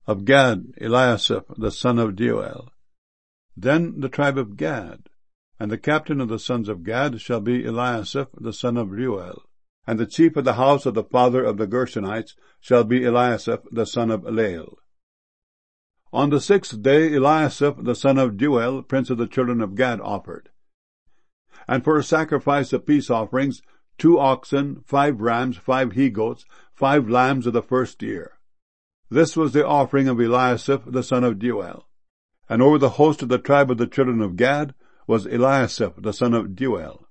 Of Gad, Eliasaph the son of Deuel. Then the tribe of Gad. And the captain of the sons of Gad shall be Eliasaph the son of Deuel. And the chief of the house of the father of the Gershonites shall be Eliasaph the son of Lael. On the 6th day Eliasaph the son of Deuel, prince of the children of Gad, offered. And for a sacrifice of peace offerings, 2 oxen, 5 rams, 5 he-goats, 5 lambs of the first year. This was the offering of Eliasaph the son of Deuel. And over the host of the tribe of the children of Gad was Eliasaph the son of Deuel.